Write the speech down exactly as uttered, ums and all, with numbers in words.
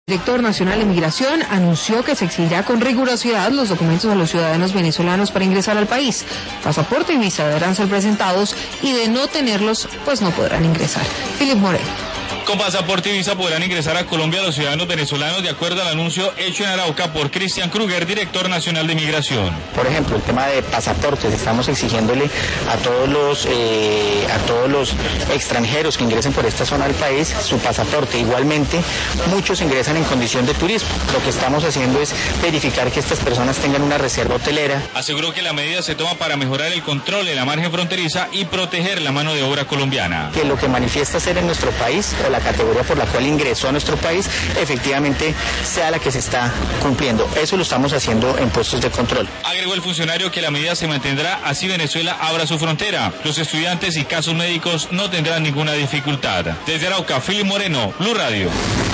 El director nacional de Migración anunció que se exigirá con rigurosidad los documentos a los ciudadanos venezolanos para ingresar al país. Pasaporte y visa deberán ser presentados y de no tenerlos, pues no podrán ingresar. Philip Moreno. Con pasaporte y visa podrán ingresar a Colombia los ciudadanos venezolanos de acuerdo al anuncio hecho en Arauca por Cristian Kruger, director nacional de Migración. Por ejemplo, el tema de pasaportes, estamos exigiéndole a todos los eh, a todos los extranjeros que ingresen por esta zona del país su pasaporte. Igualmente, muchos ingresan en condición de turismo. Lo que estamos haciendo es verificar que estas personas tengan una reserva hotelera. Aseguró que la medida se toma para mejorar el control en la margen fronteriza y proteger la mano de obra colombiana. Que lo que manifiesta ser en nuestro país o la categoría por la cual ingresó a nuestro país efectivamente sea la que se está cumpliendo. Eso lo estamos haciendo en puestos de control. Agregó el funcionario que la medida se mantendrá así Venezuela abra su frontera. Los estudiantes y casos médicos no tendrán ninguna dificultad. Desde Arauca, Philip Moreno, Blue Radio.